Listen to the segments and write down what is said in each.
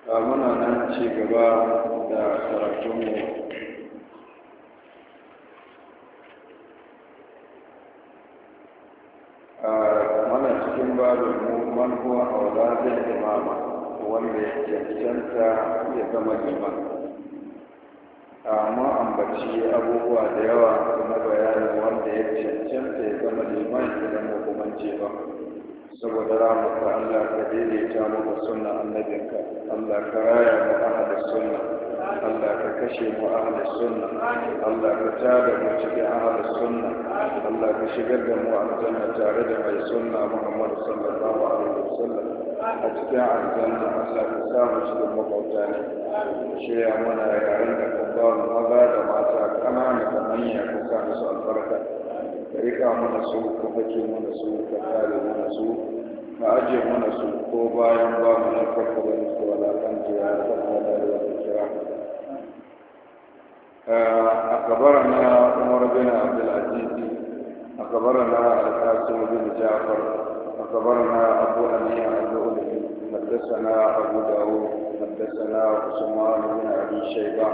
muna nan ci gaba da karatunmu mana cikin babin mu manhuwa a wadatun imama wanda ya cancanta ya zama liman. Mun ambaci abubuwa da yawa na bayanin wanda ya cancanta ya zama liman idan ba kuma ce ba, saboda rahmaka Allah ka daidaita mu da sunna annabinka, Allah ka raya mu ahlus sunna, Allah ka kashe mu ahlus sunna, Allah ka tada mu cikin ahlus sunna, Allah ka shigar da mu aljanna tare da mai sunna Muhammad sallallahu alaihi wasallam. A cikin aljanna Allah ka sa mu cikin makauta ne, shirya mana yaran da ka ba mu maza da mata ƙanana da manya ka sa musu albarka, ka rika mana su, ka fake mana su, ka kare mana su, ka ajiye mana su ko bayan ba mu na farko da su walakanta ya farko da wata kira. أخبرنا عمر بن عبد العزيز أخبرنا القاسم بن جعفر أخبرنا أبو أمير الدولي حدثنا أبو داود حدثنا عثمان بن أبي شيبة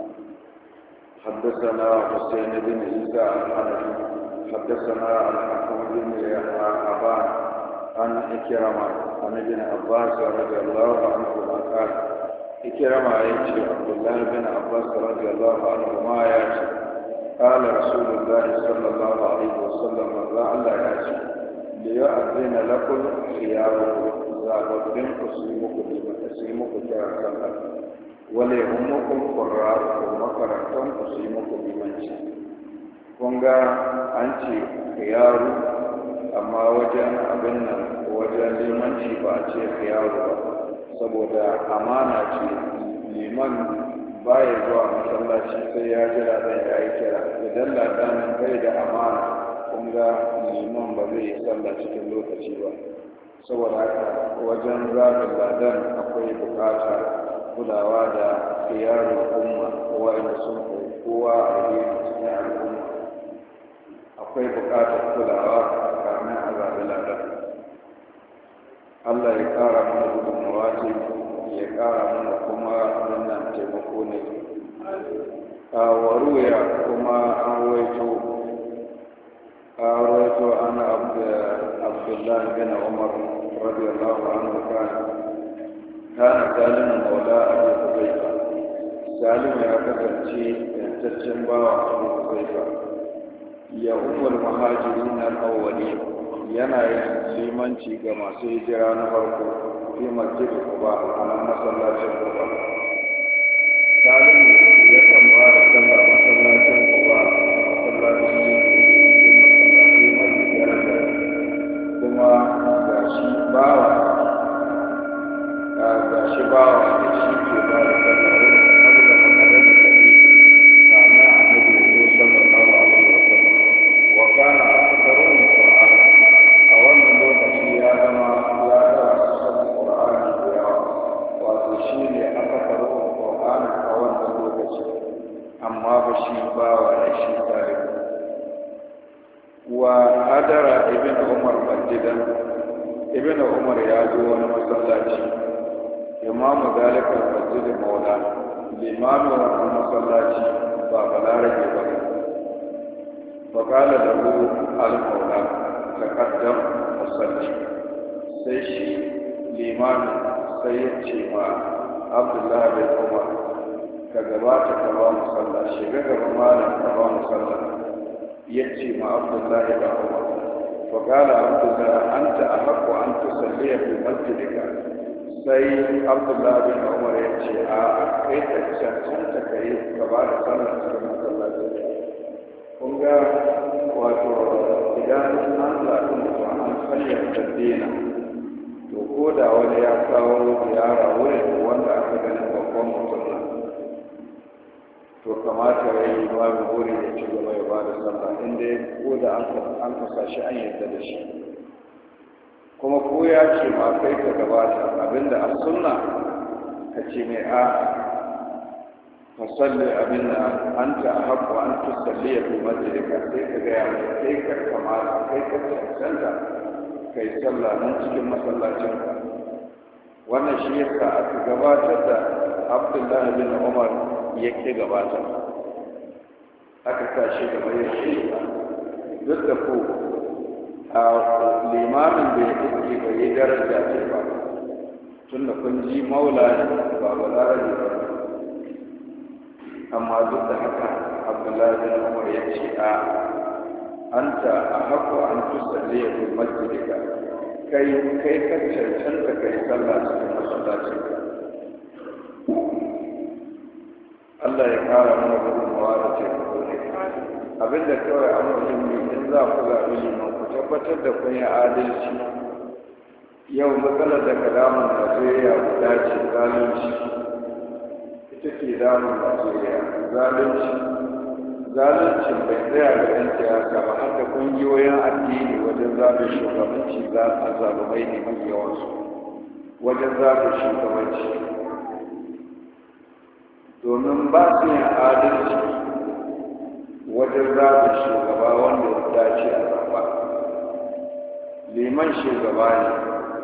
حدثنا حسين بن عيسى الحنفي حدثنا الحكم بن أبان عن إكرمة عن ابن عباس رضي الله عنهما قال إكرمة يأتي عبد الله بن عباس رضي الله عنهما يأتي قال رسول الله صلى الله عليه وسلم لا الله يأتي ليؤذن لكم خياركم زابطين أسلمكم كرة الله وليهمكم قراءكم وكرتم أسلمكم بمنشي kunga an ce khiyaru amma wajen abin nan wajen limanci ba a ce khiyaru ba, saboda amana ce. Liman baya zuwa masallaci sai ya jira dan ya yi kira, idan ladanin bai da amana kunga liman ba zai yi sallah cikin lokaci ba. Saboda haka wajen zaɓin ladan akwai bukata kulawa da khiyaru umma wa'anda sun kai kowa a cikin al'umma, akwai buƙatar kulawa kamin a zaɓi ladar. Allah ya ƙara mana gudunmawa ce, ya ƙara mana kuma wannan taimako ne. A waruya kuma an rawaito ana Abdullahi bin Umar radiyallahu anhu kana Salim maula Abu Huzaifa. Salim ya kasance yantaccen bawa Abu Huzaifa. Ya umar muhajirin al-awwali yana yin limanci ga masu hijira na farko fi masjid Quba a masallacin Quba. Salimu ya kan ba da sallah masallacin Quba, masallacin masallaci mai daraja, kuma gashi bawa da shi ke ba da sallah wurin Allah makadan da shi kana annabi sallallahu alaihi wasallam. وكان أكثرهم القرآن أولا لوكتي يا زما يا درس القرآن يا وتشيني أكثرهم القرآن أولا لوكتي أما بشيبا وعيشي تاريخ. وأدر ابن عمر مسجدا ابن عمر يازو ونمسلاتي إمام ذلك المسجد مولانا الإمام ونمسلاتي بابلا رجل بكر. فقال له المولى تقدم وصلي. sai shi limamin sai ya ce ma Abdullahi bin Umar ka gabata ka ba mu sallah, shiga gaba malam ka ba mu sallah. Ya ce ma Abdullahi bin Umar fa qala Abdullahi anta ahqqu an tusalliya fi masjidika. Sai Abdullahi bin Umar ya ce a kai ta cancanta kai gaba da sallah cikin masallaci. kun ga wato idan an zaɓi mutum an sanya taddina, to ko da wani ya kawo ziyara wurin wanda aka ganin babban mutum nan, to kamata ya yi babu wuri ya ci gaba ya ba da sallah inda ko da an kasa shi an yarda da shi. kuma ko ya ce ma kai ka gabata abinda a sunna ka ce mai a fasalli abinda an ta haƙƙo an tusalli ya fi masjidika, sai ka gaya mai kai ka kamata kai ka cancanta kai sallah nan cikin masallacinka. wannan shi yasa aka gabatar da Abdullahi bin Umar yake gabatar aka sa shi gaba ya ce duk da ko a limamin da ya iske bai yi daraja ce ba tun da kun ji maula ba ba larabi ba amma duk da haka Abdullahi bin Umar ya ce a anta a haƙo an tusalli ya fi masjidika kai ka cancanta kai sallah cikin masallacinka Allah ya kara mana gudunmawa da taimako ne abinda kawai an muhimmi in za ku zaɓi liman ku tabbatar da kun yi adalci yau matsalar da kalaman Najeriya guda ce zalunci ita ke damun Najeriya zaluncin bai tsaya da ɗan siyasa ba haka ƙungiyoyin addini wajen zaɓin shugabanci za a zalumai ne mai yawansu wajen zaɓin shugabanci domin ba su yin adalci wajen zaɓin shugaba wanda ya dace a zaɓa liman shugaba ne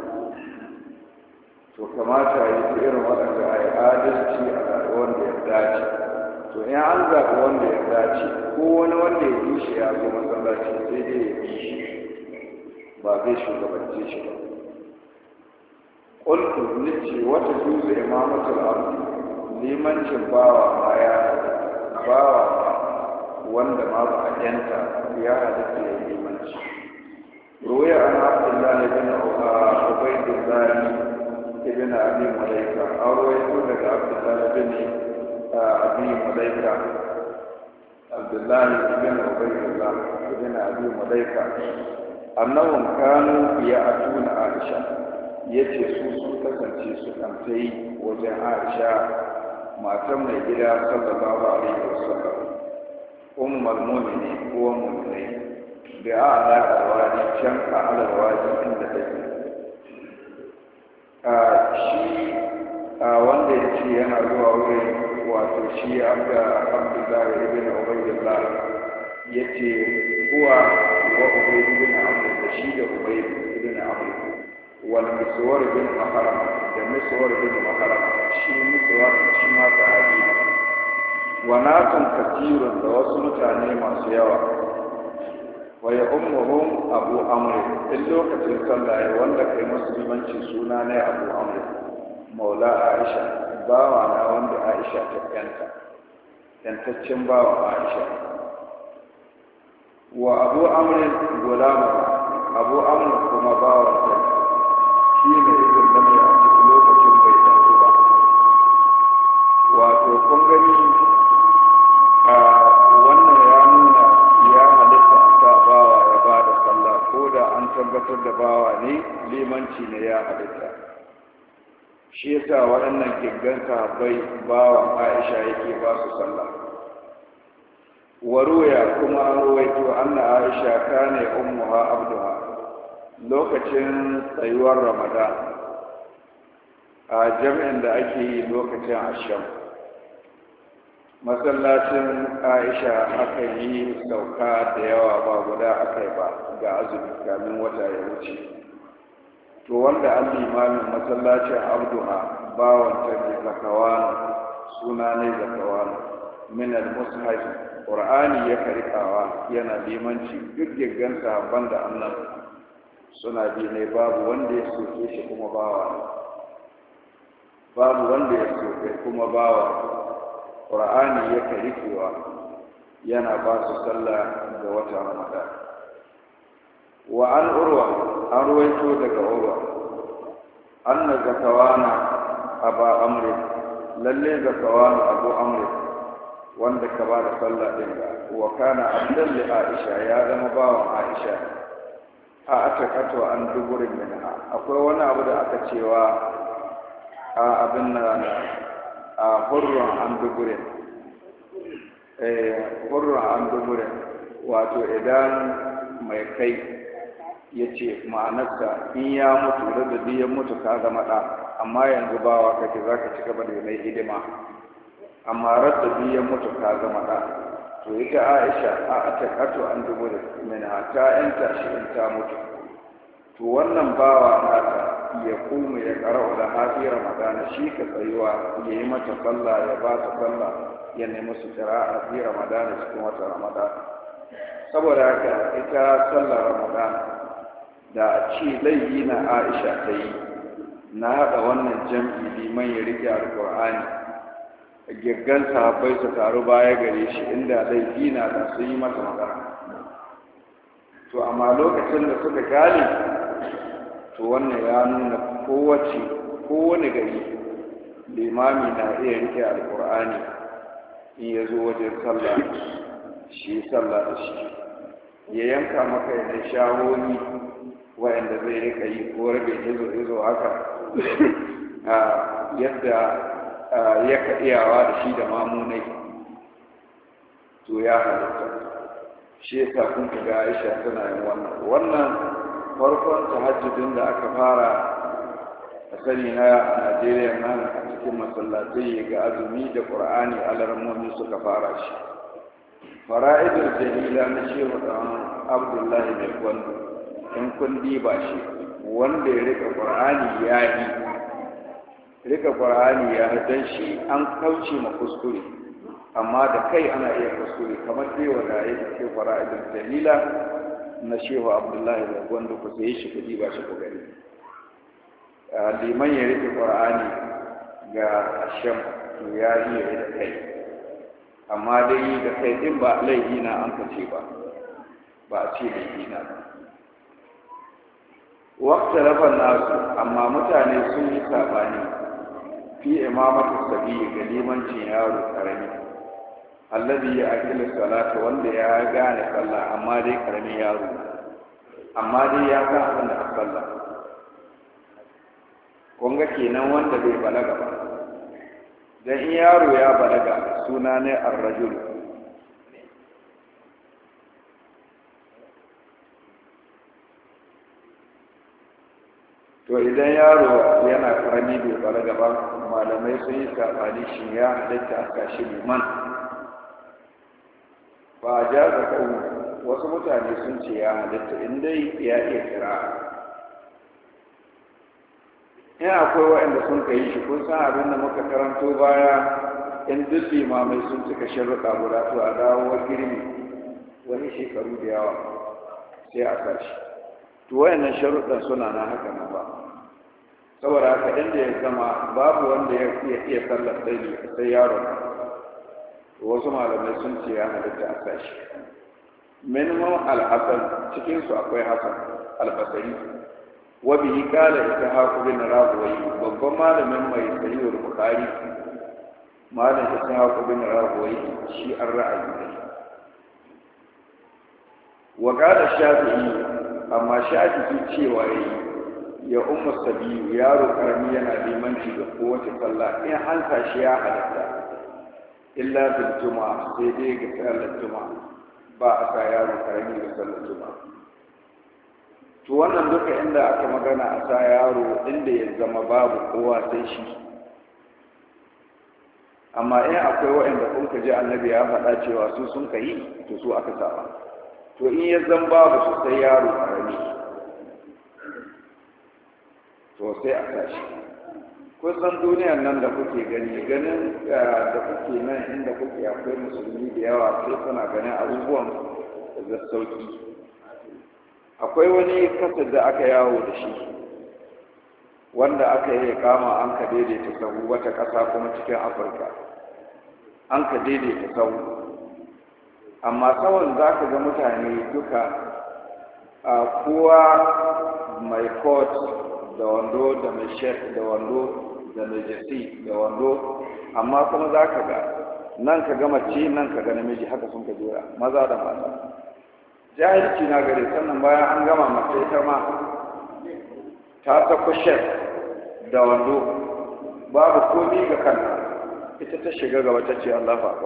to kamata yi irin waɗanda a yi adalci a zaɓi wanda ya dace to in an zaɓi wanda ya dace ko wani wanda ya yi shi ya zo masallaci sai dai ya bi shi ba zai shugabance shi ba ƙultu nice wata juzu imamatul ardi limancin bawa ma ya bawa wanda ma ba a yanta ya halitta ya limanci ruwaya an abdullahi bin ubaidullahi ibn abi malaika an ruwaito daga abdullahi bin abi malaika abdullahi ibn ubaydullah ibn abi malaika annahum kanu ya'tuna aisha yace su kasance su kan tai wajen aisha matan mai gida sallallahu alaihi wasallam ummul mu'minin uwan mu'minai da a'la alwadi can a'la alwadi inda take shi wanda ya ce yana zuwa wurin wato shi abdullahi ibn ubaydullah ya ce huwa wa ubayd ibn amr da shi da ubayd ibn amr wal miswar ibn mahram da miswar ibn mahram shi miswar shi ma sahabi wa nasun katirun da wasu mutane masu yawa wa ya ummuhum abu amr in lokacin sallah wanda kai musulmanci suna ne abu amr maula aisha bawa na wanda aisha ta yantaccen bawa aisha wa abu amr gulam abu amr kuma bawa ta shi ne izin da mai a cikin lokacin bai tafi ba wato kun gani wannan ya nuna ya halitta a sa bawa ya ba da sallah ko da an tabbatar da bawa ne limanci ne ya halitta shi yasa waɗannan giggan sahabbai bawan Aisha yake ba su sallah waruya kuma an ruwaito anna Aisha kana ummuha abduha lokacin tsayuwar Ramadan a jami'in da ake yi lokacin asham masallacin Aisha aka yi sauka da yawa ba guda aka yi ba ga azumi kamin wata ya wuce to wanda an limamin masallacin abduha bawanta ne zakawana suna ne zakawana min al-mushaf qur'ani ya karikawa yana limanci duk gaggan sahabban da annan suna bi ne babu wanda ya soke shi kuma bawa qur'ani ya karikewa yana ba su sallah ga watan ramadan wa an urwa an ruwaito daga urwa anna zakawana aba amri lalle zakawana abu amri wanda ka ba da sallah din ga wa kana abdan li aisha ya zama bawan aisha a atakato an duburin minha akwai wani abu da aka cewa a abin nan a hurrun an duburin wato idan mai kai ya ce ma'anarsa in ya mutu da ya mutu ka zama ɗa amma yanzu bawa kake za ka ci gaba da mai hidima amma radda ya mutu ka zama ɗa to ita aisha a taƙato an dubu da mina ta yanta shi in ta mutu to wannan bawa nata ya kuma ya qara'u da hafi ramadana shi ka tsayuwa ya yi mata sallah ya ba ta sallah ya nemi su qira'a fi ramadana cikin wata ramadana saboda haka ita sallar ramadana da a ce laifi na Aisha ta yi na haɗa wannan jam'i liman ya rike alqur'ani gaggan sahabbai su taru baya gare shi inda laifi na da su yi masa magana to amma lokacin da suka gane to wannan ya nuna kowane gari limami na iya rike alkur'ani in ya zo wajen sallah shi sallah da shi ya yanka maka yana shahoni wa'anda zai rika yi ko rage hizo haka yadda ya ka iyawa da shi da mamunai to ya halitta shi yasa kun ga Aisha tana yin wannan farkon tahajjudin da aka fara a sani na Najeriya nan a cikin masallatai ga azumi da Qur'ani alarmomi suka fara shi fara'idul jalila na shehu dan Abdullahi mai gwando in kun diba shi wanda ya rika Qur'ani ya yi rika Qur'ani ya dan shi an kauce ma kuskure amma da kai ana iya kuskure kamar dai wanda ya ce fara'idul jalila na shehu Abdullahi da wanda ku sai shi kudi ba shi ku gani liman ya rike Qur'ani ga asham to ya yi da kai amma dai da kai din ba laifi na an kace ba a ce laifi na waqta rafan nasu amma mutane sun yi sabani fi imamatu sabi ga limancin yaro karami alladhi ya'qilu salata wanda ya gane sallah amma dai karamin yaro amma dai ya ga abin da sallah kun ga kenan wanda bai balaga ba dan in yaro ya balaga suna ne ar-rajul to idan yaro yana karami bai balaga ba malamai sun yi sabani shi ya halitta a kashi liman ba ja da kawo wasu mutane sun ce ya halitta in dai ya iya kira in akwai waɗanda sun ka yi shi kun san abin da muka karanto baya in duk limamai sun cika sharuɗa guda to a dawo girmi wani shekaru da yawa sai a sashi to wayannan sharuɗan suna na haka na ba saboda haka inda ya zama babu wanda ya iya sallar sai yaron wasu malamai sun ce ya halitta a sashi minimum al-hasan cikinsu akwai hasan al-basri wa bihi qala ishaq bin rawi babban malamin mai sahih al-bukhari malam ishaq bin rawi shi ar-ra'ayi ne wa qala shafi'i amma shafi'i cewa ya ummu sabiyu yaro karami yana limanci da kowace sallah in an sashi ya halitta illa bil juma'a sai dai ga sallar juma'a ba a sa yaro karami ga sallar juma'a to wannan duka inda aka magana a sa yaro inda ya zama babu kowa sai shi amma in akwai waɗanda kun ka ji annabi ya faɗa cewa su sun ka yi to su aka saba to in ya zan babu su sai yaro karami to sai a sa shi kusan duniyar nan da kuke ganin da kuke nan inda kuke akwai musulmi da yawa sai suna ganin abubuwan da sauki akwai wani kasar da aka yawo da shi wanda aka yi kama an ka daidaita sahu wata ƙasa kuma cikin afirka an ka daidaita sahu amma tsawon za ka ga mutane duka a kowa mai coat da wando da mai shirt da wando da mai jasi da wando amma kuma za ka ga nan ka ga mace nan ka ga namiji haka sun ka jera maza da mata jahilci na gare sannan bayan an gama mace ita ma ta sako shirt da wando babu komi ga kanta ita ta shiga gaba ta ce Allah fa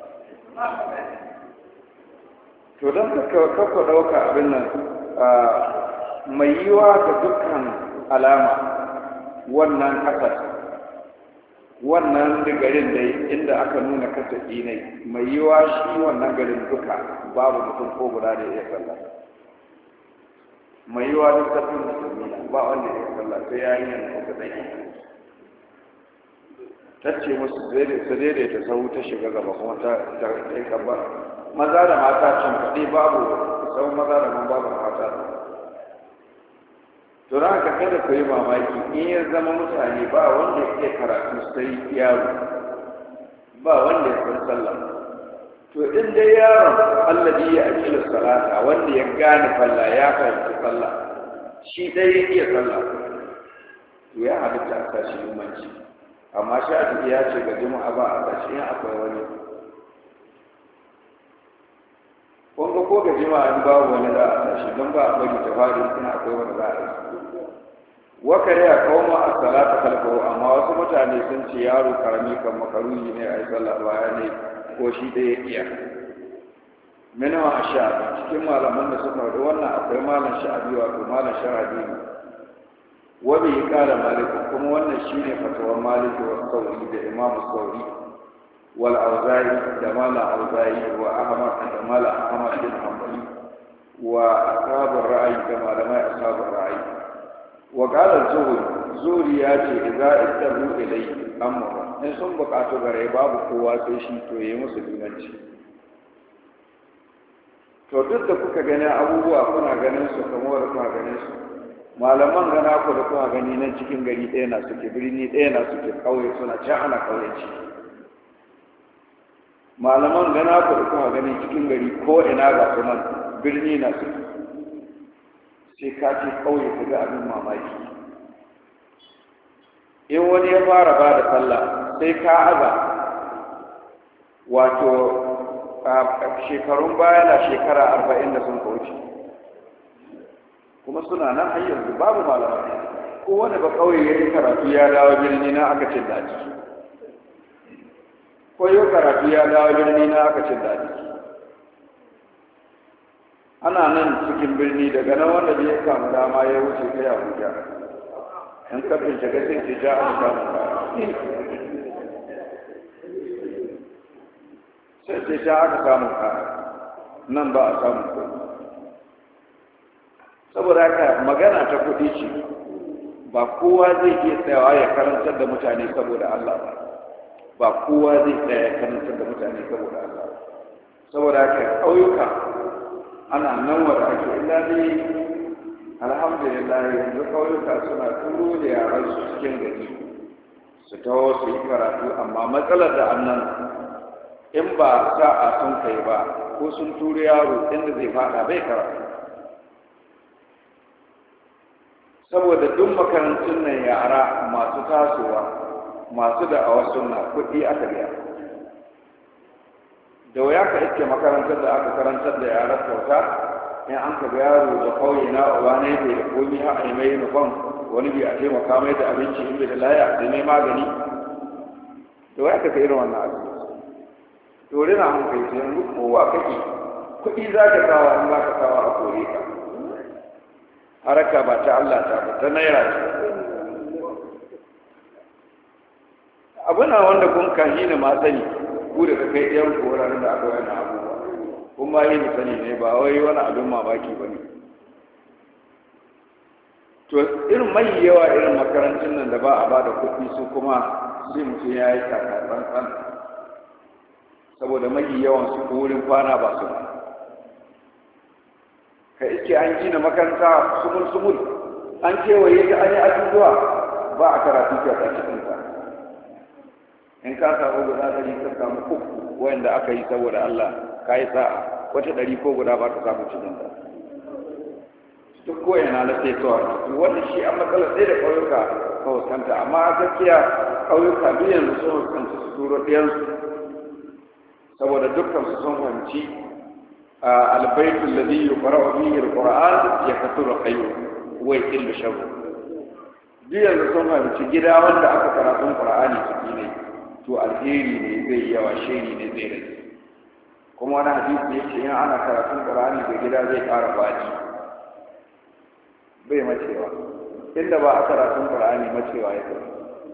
to don ka ɗauka abin nan mai yiwa ga dukkan alama wannan kasar wannan garin dai inda aka nuna kasar ne mai yiwa shi wannan garin duka babu mutum ko guda da ya sallah mai yiwa duk tafin musulmi ba wanda ya sallah sai ya yi yanzu da ɗaya ta ce musu su daidaita sau ta shiga gaba kuma ta yi kabbar maza da mata can kaɗai babu sau maza da man babu mata to na haka kada ku yi mamaki in ya zama mutane ba wanda ya iya karatu sai yaro ba wanda ya san sallah to in dai yaron allazi ya akila salata wanda ya gane sallah ya fahimci sallah shi dai ya iya sallah to ya halitta a sashi limanci amma shafi ya ce ga juma'a ba a sashi in akwai wani kun ga ko ga juma'a in babu wani za a sashi don ba a bari ta fari in akwai wani za a yi wakare a kawo a salata kalfawo amma wasu mutane sun ce yaro karami kan makaruhi ne a yi sallah baya ne ko shi ɗaya iya minawa a sha cikin malaman da suka faɗi wannan akwai malam sha'abi wato malam sha'abi wani ya ƙara maliku kuma wannan shi ne fatawar maliki wa sauri da imamu sauri wal auza'i da malam auza'i wa ahmad da malam ahmad bin hanbali wa ashabul ra'ayi da malamai ashabul ra'ayi wa qala zuhri ya ce idza ittabu ilayhi amma in sun bukatu gare babu kowa sai shi to yi musu limanci to duk da kuka gani abubuwa kuna ganin su kamar da kuna ganin su malaman gana ku da kuna gani nan cikin gari ɗaya na suke birni ɗaya na suke ƙauye suna can ana ƙauyenci malaman gana ku da kuna gani cikin gari ko ina ga sunan birni na suke sai ka ce ƙauye ka ga abin mamaki in wani ya fara ba da sallah sai ka aza wato shekarun baya na shekara 40 da sun kauce kuma suna nan har yanzu babu malamai ko wani ba kauye ya yi karatu ya dawo birni na aka cin daji ko yau karatu ya dawo birni na aka cin daji ana nan cikin birni daga nan wanda bai samu dama ya wuce kai Abuja in kafin shiga sai ce ja an samu sai ce ja aka samu ka nan ba a samu ka saboda haka magana ta kuɗi ce ba kowa zai iya tsayawa ya karantar da mutane saboda Allah ba kowa zai tsaya ya karantar da mutane saboda Allah saboda haka ƙauyuka ana nan wa da ake illa dai alhamdulillah yanzu kauyuka suna turo da yaran su cikin gari su taho su yi karatu amma matsalar da annan in ba sa'a sun kai ba ko sun turo yaro inda zai fada bai karatu saboda duk makarantun nan yara masu tasowa masu da'awa suna kuɗi aka biya da waya ka iske makarantar da aka karantar da yaran kyauta in an ka yaro da kauye na uba ne bai da komi ha a mai nufan wani bi a taimaka mai da abinci in bai da laya da mai magani da waya ka irin wannan abu to rina hankali sai yanzu kowa kake kuɗi za ka kawo in za ka kawo a kore ka haraka ba ta Allah ta ba ta naira ce abuna wanda kun kashi ne ma sani ku da kai ɗayan korarin da aka yana abubuwa kuma yi da sani ne ba wai wani abin mamaki ba ne to irin mai yawa irin makarantun nan da ba a ba da kuɗi su kuma sai mutum ya yi tsantsan saboda mai yawan su ko wurin kwana ba su ka iske an gina makaranta sumul an kewaye ta an yi ajujuwa ba a karatu kyauta cikin ta in ka samu guda 100 ka samu 3 wanda aka yi saboda Allah ka yi sa'a wata 100 ko guda ba ka samu cikin ta duk ko yana na sai to wanda shi an matsala sai da kauyuka ka huskanta amma gaskiya kauyuka duk yanzu sun huskanta su turo ɗiyansu saboda dukkan su sun fahimci albaitul ladhi yuqra'u fihi alquran yakthuru khayru wa yaqillu sharru duk yanzu sun fahimci gida wanda aka karatun qur'ani ciki ne to alheri ne zai yawa shiri ne zai rage kuma wani hadisi ya ce in ana karatun qur'ani da gida zai ƙara faɗi bai macewa inda ba a karatun qur'ani macewa ya kai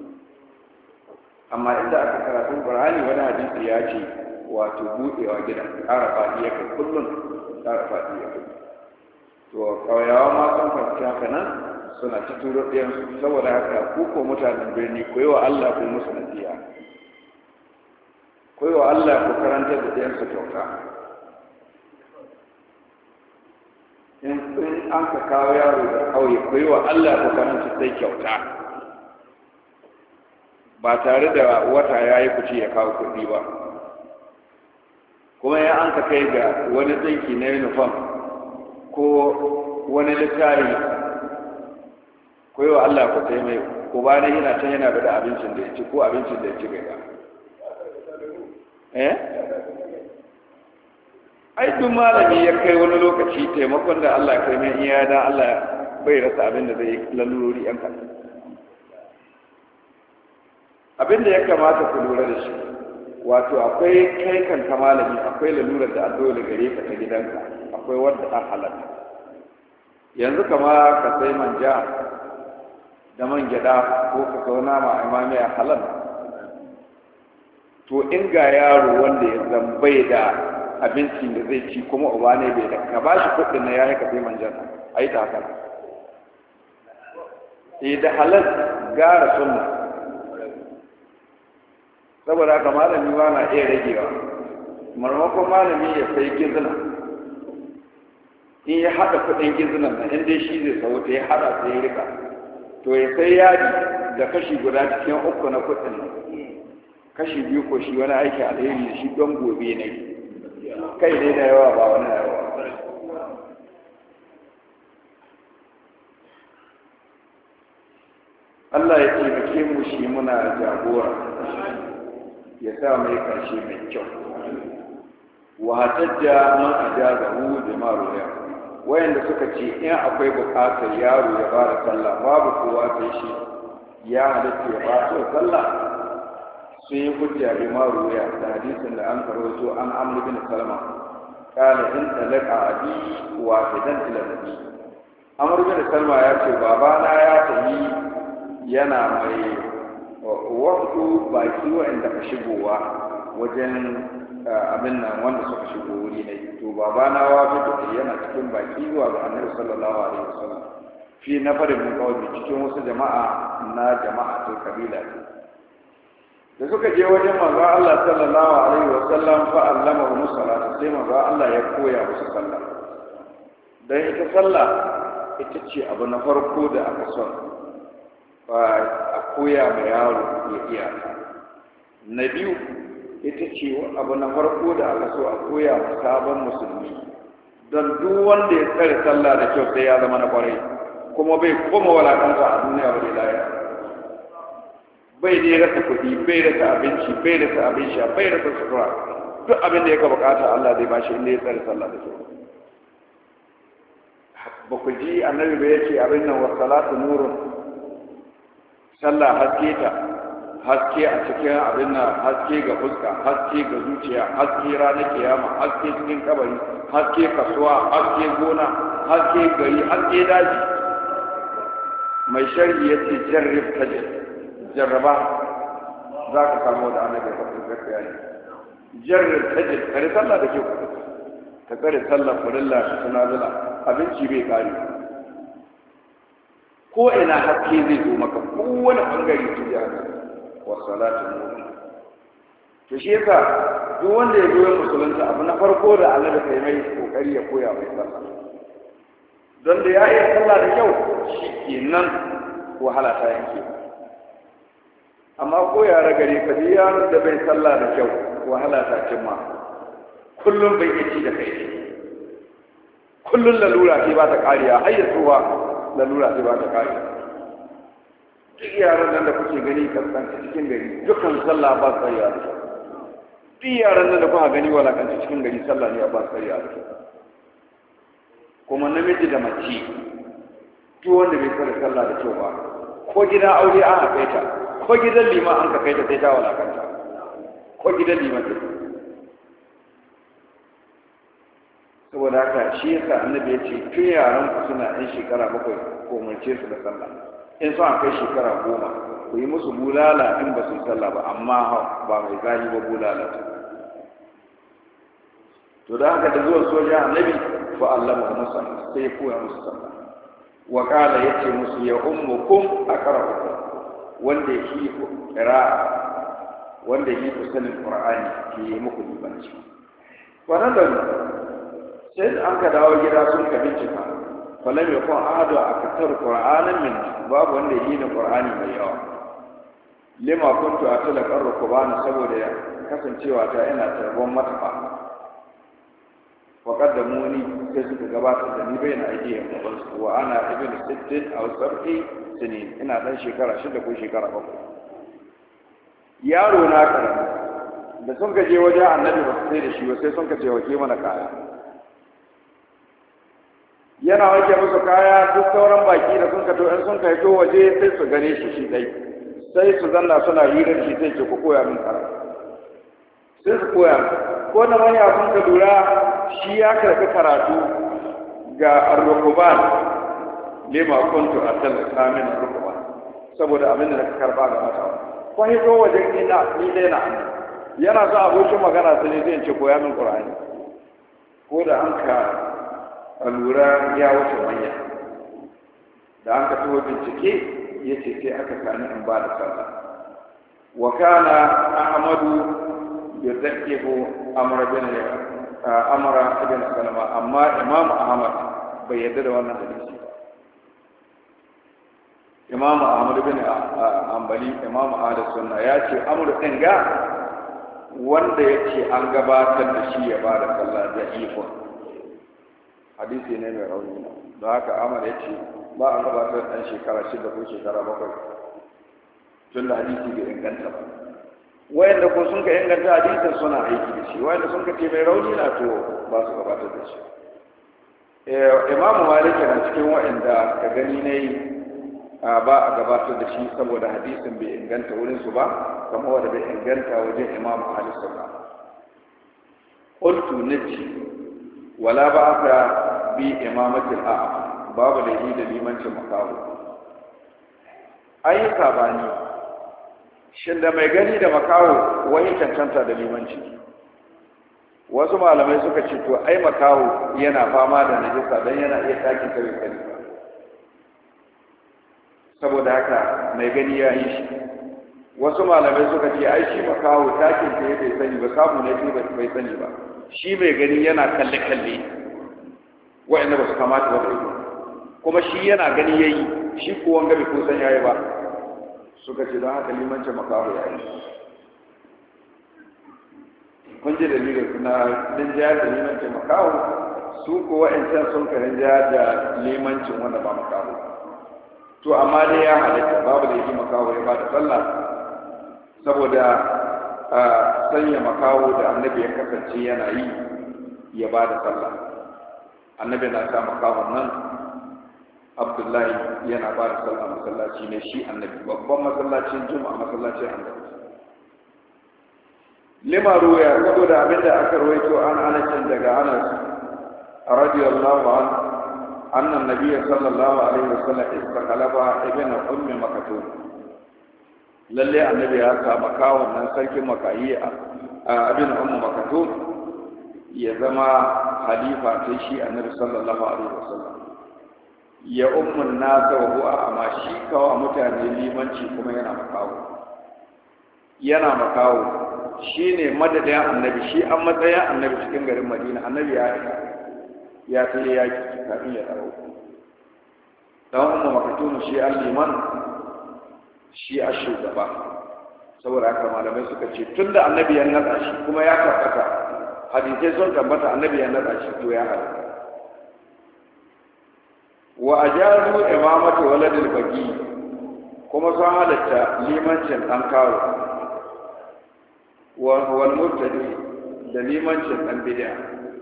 amma inda aka karatun qur'ani wani hadisi ya ce wato buɗewa gidan ƙara faɗi ya kai kullum ƙara faɗi ya kai to ƙauyawa ma sun fahimci haka nan suna ci turo ɗiyansu saboda haka ku ko mutanen birni ku yi wa Allah ku musu nasiha ku yi wa Allah ku karanta da ɗiyansu kyauta in an ka kawo yaro da ƙauye ku yi wa Allah ku karanta sai kyauta ba tare da wata ya yi kuci ya kawo kuɗi ba kuma ya an ka kai ga wani tsinki na uniform ko wani littafi ko yi wa Allah ku sai mai ko ba ne yana can yana bada abincin da ya ci ko abincin da ya ci bai ai duk malami ya kai wani lokaci taimakon da Allah kai mai iya da Allah bai rasa abin da zai lalurori yan kan abin da ya kamata ku lura da shi wato akwai kai kanta malami akwai lalurar da dole gare ka ta gidanka akwai wanda an halatta yanzu kama ka sai manja da man gyada ko ka sau nama a imamiya halal to in ga yaro wanda ya zambai da abinci da zai ci kuma uba ne bai da ka ba shi kuɗin na ya yi ka sai manjan a yi ta haka da halal gara sunna saboda haka malami ba na iya ragewa marmakon malami ya sai gizina in ya haɗa kuɗin gizinan nan in dai shi zai sau ta ya haɗa sai ya rika to ya sai yadi da kashi guda cikin uku na kuɗin nan kashi biyu ko shi wani aiki alheri da shi don gobe ne kai dai da yawa ba wani yawa Allah ya taimake mu shi muna jagora ya sa mai karshe mai kyau wa hatajja man ajazahu bimaruya wayanda suka ce in akwai bukatar yaro ya fara sallah babu kowa sai shi ya halatta ya fara sallah sun yi hujja bimaruya da hadisin da an karoto an amr bin salama qala in talaqa abi wahidan ila nabi amr bin salama ya ce babana ya tafi yana mai wasu baki waɗanda ka shigowa wajen abin nan wanda suka shigo wuri ne to babana wa fito yana cikin baki zuwa ga annabi sallallahu alaihi wasallam fi nafarin min kawai cikin wasu jama'a na jama'a ta kabila da suka je wajen manzo Allah sallallahu alaihi wasallam fa allamahu musallata sai manzo Allah ya koya musu sallah dan ita sallah ita ce abu na farko da aka son a koya ma yaro ya iya na biyu ita ce abu na farko da aka so a koya ma sabon musulmi don duk wanda ya tsare sallah da kyau sai ya zama na kwarai kuma bai koma walakanta a duniya ba da laya bai dai rasa kuɗi bai rasa abinci bai rasa abin sha bai rasa sutura duk abin da ya ka bukata Allah zai bashi inda ya tsare sallah da kyau ba ku ji annabi ba yake abin nan wa salatu nurun sallah haske ta haske a cikin abin nan haske ga fuska haske ga zuciya haske ranar kiyama haske cikin kabari haske kasuwa haske gona haske gari haske daji mai sharhi ya ce jarrib tajir jarraba za ka samu da annabi ya faɗi gaskiya ne jarrib tajir kare sallah da kyau ka kare sallah farilla ta sunazula abinci bai kare ko ina haske zai zo maka kowane bangare su ji haka wa salatu mu'min to shi yasa duk wanda ya zo ya musulunta abu na farko da Allah kai mai kokari ya koya mai sallah don da ya yi sallah da kyau shi kenan wahala ta yanke amma ko yara gare ka ji yaron da bai sallah da kyau wahala ta cimma kullum bai yi ci da kai kullum lalura ce ba ta kariya har ya tsuwa lalura sai ba ta kare duk yaran nan da kuke gani kaskanta cikin gari dukkan sallah ba su tsariya da kyau duk yaran nan da kuka gani walakanta cikin gari sallah ne ba su tsariya da kyau kuma namiji da mace duk wanda bai tsara sallah da kyau ba ko gidan aure an haka ta ko gidan liman an ka kai ta sai ta walakanta ko gidan liman ta saboda haka shi yasa annabi ya ce tun yaran ku suna ɗan shekara 7 ko umarce su da sallah in sun kai shekara 10 ku yi musu bulala in ba su yi sallah ba amma ba mai zahi ba bulala to da haka da zuwan soja annabi fa allama musa sai koya musu sallah wa qala yace musu ya ummukum aqra'ukum wanda yake qira'a wanda yake sanin qur'ani ke yi muku libanci wannan da sai an ka dawo gida sun ka bincika falam yakun ahadu akthar qur'anan min babu wanda yake da qur'ani mai yawa lima kuntu atala qarrukubana saboda kasancewa ta ina tarbon matafa wa qaddamuni sai suka gabatar da ni bayan aidiyan gaban su wa ana ibnu sittin aw sab'i sinin ina dan shekara 6 ko shekara 7 yaro na karami da sun ka je wajen annabi ba sai da shi ba sai sun ka ce wake mana kaya yana wake musu kaya duk sauran baki da sun ka to in sun ka to waje sai su gane shi shi dai sai su zanna suna hirar shi sai ce ku koya min karatu sai su koya ko da manya sun ka lura shi ya karɓi karatu ga arrukuban lima kuntu atal kamin arrukuban saboda abin da ka karba ga mata ko hito wajen ina ni dai na yana so abokin magana sai zai ce koya min qur'ani ko da an ka lura ya wuce manya da an ka tawo bincike yace sai aka kani in ba da sallah wa kana ahmadu yadhakibu amra ibn salama amma imam ahmad bai yarda da wannan hadisi ba imam ahmad ibn hanbali imam ahlus sunna ya ce amru din ga wanda yace an gabatar da shi ya bada sallah da iko hadisi ne mai rauni don haka ahmad ya ce ba a gabatar da shekara 6 ko shekara 7 tun da hadisi bai inganta ba wayanda ko sun ka inganta hadisin suna aiki da shi wayanda sun ka ce mai rauni na to ba su gabatar da shi imam malik na cikin wayanda ka gani ne ba a gabatar da shi saboda hadisin bai inganta wurin su ba kamar wanda bai inganta wajen imam ahli sunna qultu naji wala ba'atha bi imamati al-a'ma babu da yi da limancin makaho ayyuka bani shin da mai gani da makaho wani cancanta da limanci wasu malamai suka ce to ai makaho yana fama da najisa don yana iya takin ta bai sani ba saboda haka mai gani ya yi shi wasu malamai suka ce ai shi makaho takin ta bai sani ba samu ne bai sani ba shi mai gani yana kalle-kalle wa'anda ba su kamata ba kuma shi yana gani ya yi shi kuwan gabi ko san yayi ba suka ce don haka limancin makaho ya yi kun ji dalilin suna rinjaya da limancin makaho su ko wa'ancan sun ka rinjaya da limancin wanda ba makaho to amma dai ya halitta babu da yi makaho ya ba da sallah saboda sanya makaho da annabi ya kasance yana yi ya ba da sallah annabi na sa makahon nan abdullahi yana ba da sallah masallaci ne shi annabi babban masallacin juma'a masallacin annabi lima ruya saboda abinda aka rawaito an anasin daga anas radiyallahu an anna nabiyya sallallahu alaihi wasallam istakhalaba ibn ummi maktum lalle annabi ya sa makawon nan sarkin makayi ibn ummi maktum ya zama halifa sai shi annabi sallallahu alaihi wasallam ya ummun nasa wa huwa amma shi kawo mutane limanci kuma yana makawo shi ne madadin annabi shi an matsayin annabi cikin garin madina annabi ya tsaye ya ki kafin ya tsaro dan umma makatunu shi an liman shi a shugaba saboda haka malamai suka ce tunda annabi ya nada shi kuma ya tabbata hadisai sun tabbata annabi ya nada shi to ya halatta wa ajazu imamatu waladil baqi kuma sun halatta limancin dan kawo wa wal murtadi da limancin dan bid'a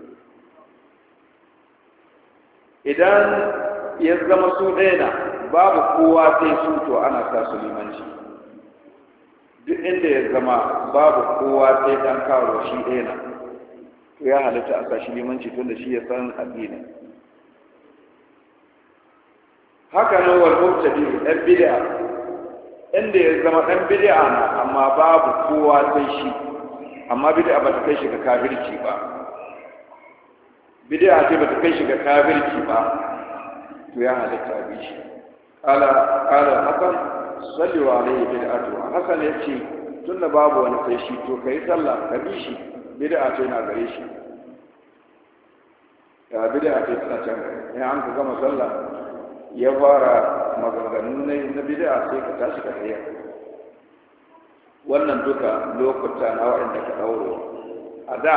idan ya zama su daina babu kowa sai su to ana sa su limanci duk inda ya zama babu kowa sai dan kawo shi daina to ya halatta a sa shi limanci tunda shi ya san addini haka nan wal mubtadi dan bid'a inda ya zama dan bid'a na amma babu kowa sai shi amma bid'a ba ta kai shi ga kafirci ba bid'a ce bata kai shi ga kafirci ba to ya halatta bi shi qala hasan sallu alaihi bid'atu hasan yace tunda babu wani sai shi to kai sallah ka bi shi bid'a ce na gare shi ya bid'a ce tana can in an ka gama sallah ya fara maganganu na bid'a sai ka tashi ka tsaya wannan duka lokuta na waɗanda ka ɗauro a da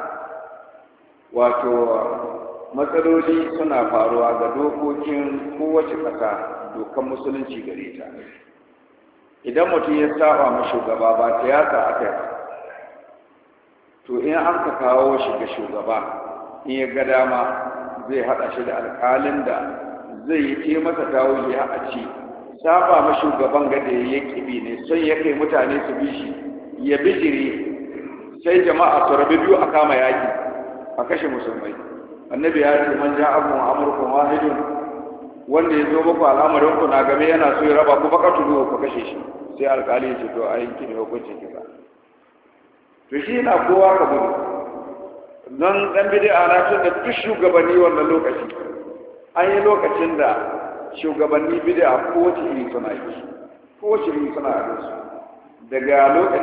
wato matsaloli suna faruwa ga dokokin kowace ƙasa dokan musulunci gare ta idan mutum ya saba ma shugaba ba siyasa aka yi to in an ka kawo shi ga shugaba in ya ga dama zai haɗa shi da alƙalin da zai yi ce masa tawo ya a ci saba ma shugaban gada ya kibi ne sai ya kai mutane su bi shi ya bijire sai jama'a su rabi biyu a kama yaki a kashe musulmai annabi ya ce man ja'a abu amurkum wahidun wanda ya zo muku al'amarin ku na game yana so ya raba ku baka tudu ku kashe shi sai alƙali ya ce to a yanki ne hukuncin kisa to shi na kowa ka gudu don dan bid'a na tun da duk shugabanni wannan lokaci an yi lokacin da shugabanni bid'a ko wace iri suna yi ko wace iri suna yi su daga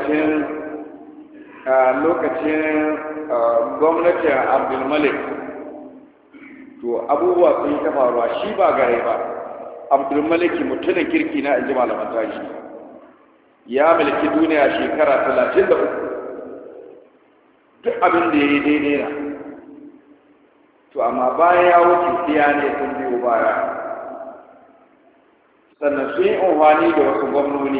lokacin gwamnatin Abdulmalik to abubuwa sun yi ta faruwa shi ba gare ba Abdulmalik mutumin kirki na inji malaman tashi ya mulki duniya shekara 33 duk abin da ya yi daidai na to amma bayan ya wuce siya ne sun biyo baya sannan sun yi amfani da wasu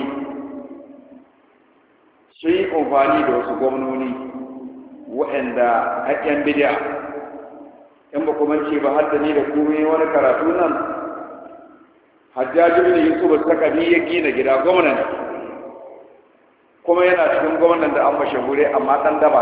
gwamnoni waɗanda haƙƙen bidiya in ba kuma ce ba har da ni da kuma wani karatu nan Hajjaji bin Yusuf Sakabi ya gina gida gwamnan kuma yana cikin gwamnan da an mashahure amma ɗan daba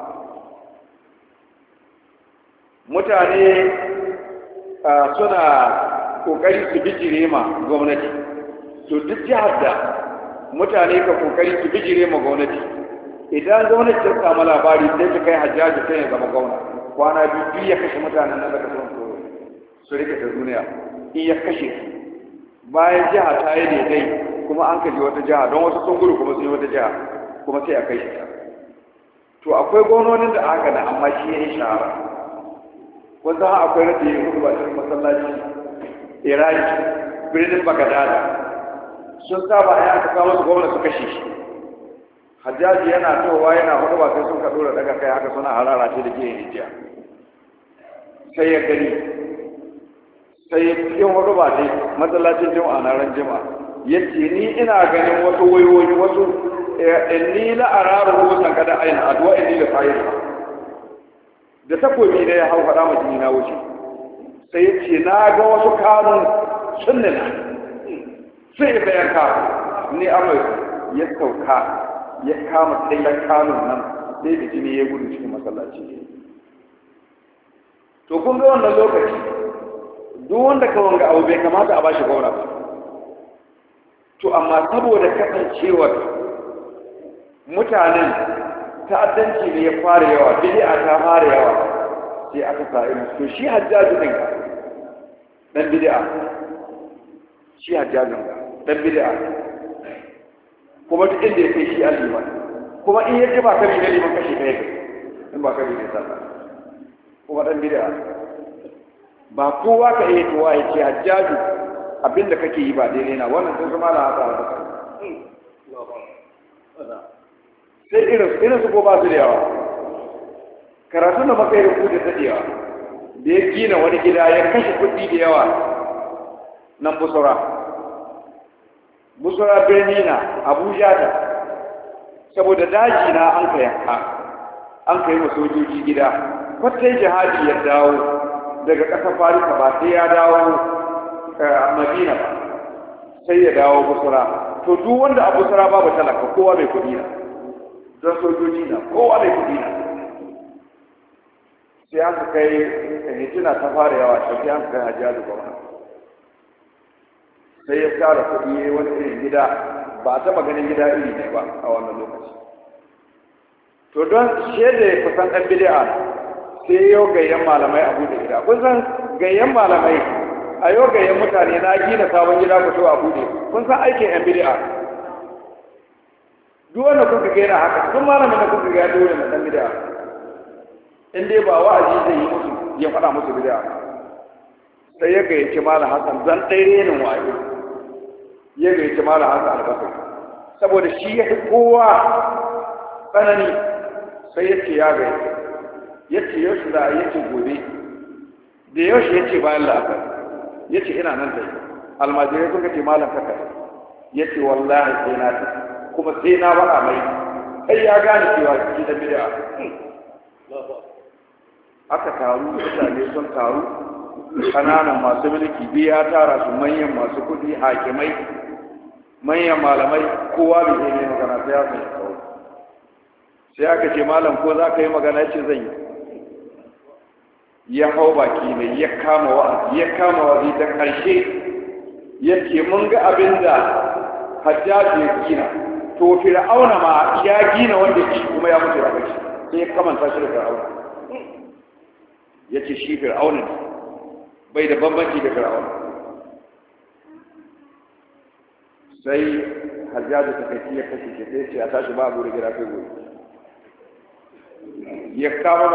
mutane suna kokari su bijire ma gwamnati to duk jihar da mutane ka kokari su bijire ma gwamnati idan gwamnati ta samu labari sai ta kai Hajjaji sai ya zama gwamna kwana biyu ya kashe mutanen nan daga su rike ta duniya in ya kashe bayan jiha ta yi daidai kuma an kaji wata jiha don wasu sun gudu kuma sun yi wata jiha kuma sai a kai shi to akwai gwamnonin da aka da amma shi ya yi shahara wanda akwai rage yi hudu ba cikin masallaci iraki birnin bagadada sun saba a aka kawo su gwamna su kashe shi Hajjaji yana towa yana hudu ba sai sun ka dora daga kai haka suna harara ce da ke yin hijiya sai ya gani sai yin hudu ba dai masallacin jima'a na ran jima'a yace ni ina ganin wasu wayoyi wasu inni la araru wasan kada ayin adwa inni la fa'il da takobi ne ya hau faɗa ma jini na wuce sai ya ce na ga wasu kanun sunnina sai ya bayan ka ni amai ya sauka ya kama tsayen kanun nan sai da jini ya gudu cikin masallaci to kun ga wannan lokaci duk wanda ka wanga abu bai kamata a bashi gwamna ba to amma saboda kasancewar mutanen ta'addanci ne ya fara yawa bid'a ta fara yawa sai aka sa'i to shi Hajjaji din dan bid'a shi Hajjaji dan bid'a kuma duk inda ya kai shi aliman kuma in yaji ba kabi ne liman kashe kai in ba kabi ne sallah kuma dan bid'a ba kowa ka yi tuwa ya ce Hajjaji abinda kake yi ba daidai na wannan sun zama la haka sai irin su ko ba su da yawa karatu da maka yi da ta yawa da ya gina wani gida ya kashe kuɗi da yawa nan busura birni na abuja da saboda daji na an ka yanka an ka yi wa sojoji gida kwatai jihadi ya dawo daga ƙasar farisa ba sai ya dawo madina ba sai ya dawo busura to duk wanda a busura babu talaka kowa mai kuɗi na don sojoji na kowa mai kuɗi na sai an kai hijina ta fara yawa sai an kai Hajjaji gwamna sai ya tsara kuɗi ya yi wani irin gida ba a taɓa ganin gida iri ne ba a wannan lokaci to don shaida ya kusan ɗan bid'a sai yau gayyan malamai a buɗe gida kun san gayyan malamai a yau gayyan mutane na gina sabon gida ku to a buɗe kun san aikin yan bid'a duk wanda kuka ga yana haka duk malamin da kuka ga dole na dan bid'a in dai ba wa'azi zai yi musu ya faɗa musu bid'a sai ya gayyaci malam Hassan zan ɗaya renin wayo ya gayyaci malam Hassan albasai saboda shi ya fi kowa tsanani sai ya ce ya gayyaci ya ce yau shi za a yace gobe da yau shi ya ce bayan la'asar ya ce ina nan da yi almajirai suka ce malam kaka ya ce wallahi sai na ta kuma sai na faɗa mai sai ya gane cewa shi da bid'a aka taru mutane sun taru ƙananan masu mulki biya tara su manyan masu kuɗi hakimai manyan malamai kowa da zai ne magana sai ya san kawo sai aka ce malam ko za ka yi magana ce zan yi ya hau baki ne ya kama wa'azi da ƙarshe ya ce mun ga abin da hajjaji ya gina to fir'auna ma ya gina wanda ke kuma ya mutu da kai sai ya kamanta shi da fir'auna ya ce shi fir'auna ne bai da bambanci da fir'auna sai hajjaji ta kai ya kashe shi sai ce a tashi ba abu da gida kai gobe ya kama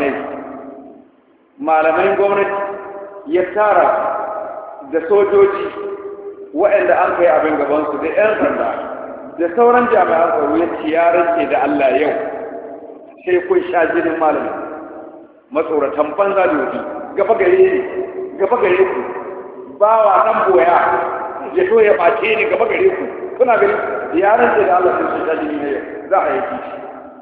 malamai gwamnati ya tara da sojoji waɗanda an kai abin gabansu da 'yan sanda da sauran jami'an tsaro ya ce ya rike da Allah yau sai kun sha jinin malamin matsoratan banza da yobi gaba gare ku bawa nan boya ya so ya ɓace ni gaba gare ku kuna gani ya rike da Allah sai sha jini ne za a yi kici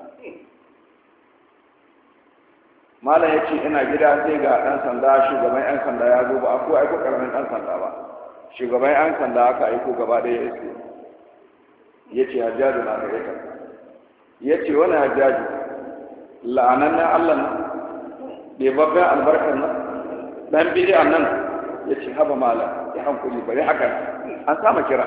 malam ya ce ina gida sai ga ɗan sanda shugaban 'yan sanda ya zo ba a ko aiko ƙaramin ɗan sanda ba shugaban 'yan sanda aka aiko gaba ɗaya ya ce ya ce hajjaju na gare ka ya ce wani hajjaju la'anannen allah nan ɗebabben albarkar nan ɗan bidiyan nan ya ce haba malam ya hankuli bari haka an sama kira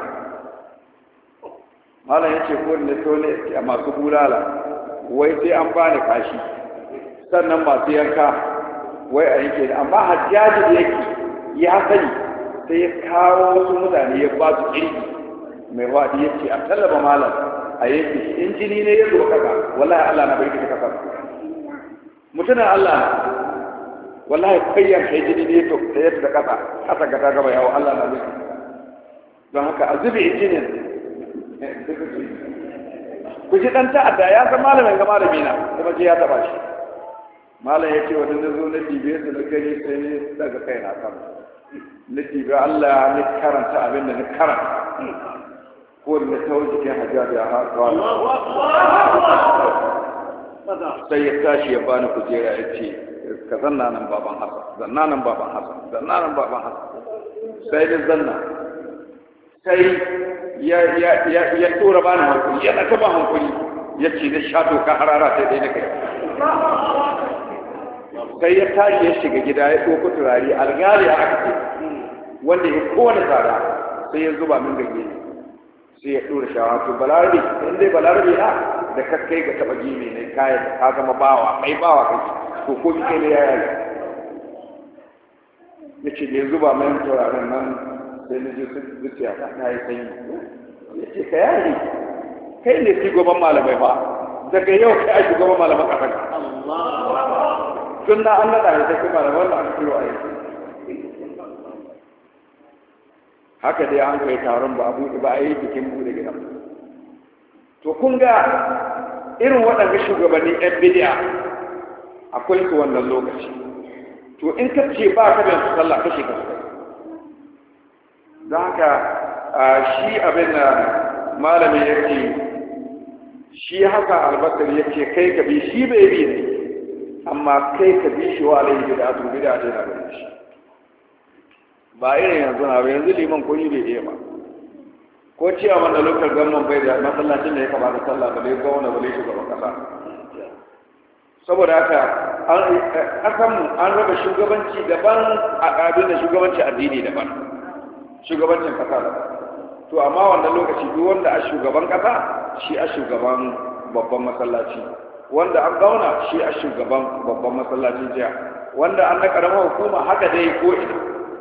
malam ya ce ko ne to ne a masu bulala wai sai an bani kashi sannan masu yanka wai a yanke da amma hajjaji da yake ya sani sai ya kawo wasu mutane ya ba su kirki mai waɗi ya ce a tallaba malam a yanke shi in jini ne ya zo kaka wallahi Allah na bai kasa mutumin Allah wallahi kayyar kai jini ne ya da kasa kasa ga ta gaba yawo Allah na bai don haka a zube jinin ku ji dan ta'adda ya san malamin ga malami na kuma je ya taba shi malam ya ce wani na zo na dibe su na gani sai daga kai na sama na dibe Allah ni karanta abin da ni karanta ko da na tawo jikin hajjabi a haƙawa sai ya tashi ya bani kujera ya ce ka zanna nan baban Hassan zanna nan baban Hassan zanna nan baban Hassan sai da zanna sai ya tura bani hankuli ya ɗaka ba hankuli ya ce na sha doka harara sai dai na kai sai ya tashi ya shiga gida ya ɗauko turare algali a aka ce wanda ya kowane tsada sai ya zuba min gage sai ya ɗora shawa to balarabe in dai balarabe na da ka kai ga taɓa gini ne kayan ka zama bawa mai bawa kai to ko bi kai ne ya yi ya ce da ya zuba min turaren nan sai na ji zuciya ta yi sanyi ya ce ka yari kai ne shugaban malamai ba daga yau kai a shugaban malaman ƙasar tun da an naɗa ya tafi malaman wanda aka kiro a yanzu haka dai an kai taron ba a buɗe ba a yi bikin buɗe gidan to kun ga irin waɗanda shugabannin yan bidiya akwai su wannan lokaci to in ka ce ba ka da su sallah kashe ka su don haka shi abin da malami ya ce shi haka albasar ya ce kai ka bi shi bai bi ne amma kai ka bi shi wa alaihi da atu bida ta yana gani shi ba irin yanzu na ba yanzu liman ko yi bai iya ba ko ciya wanda lokal gamman bai da masallacin da ya kama da sallah ba dai gauna ba dai shugaban kasa saboda haka an raba shugabanci daban a ƙabin da shugabanci addini daban shugabancin kasa daban to amma wannan lokaci duk wanda a shugaban kasa shi a shugaban babban masallaci wanda an gauna shi a shugaban babban masallacin jiya wanda an na karamar hukuma haka dai ko ina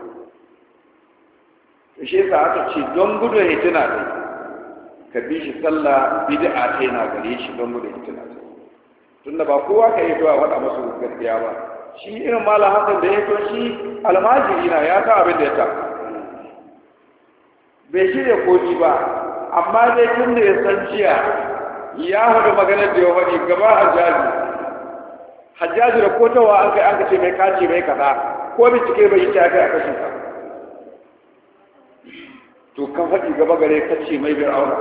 to shi yasa aka ce don gudun hitina dai ka bi shi sallah bid'a ta yana gare shi don gudun hitina dai tunda ba kowa ka yi zuwa wada masu gaskiya ba shi irin malam hasan da ya to shi almajiri na ya sa abin da ya ta bai shirya koji ba amma dai tun da ya san jiya ya haɗu maganar da ya faɗi gaba hajjaji da kotawa an ka ce mai kace mai kaza ko bincike bai yi ta kai a kashin ka to kan faɗi gaba gare kace mai bai aura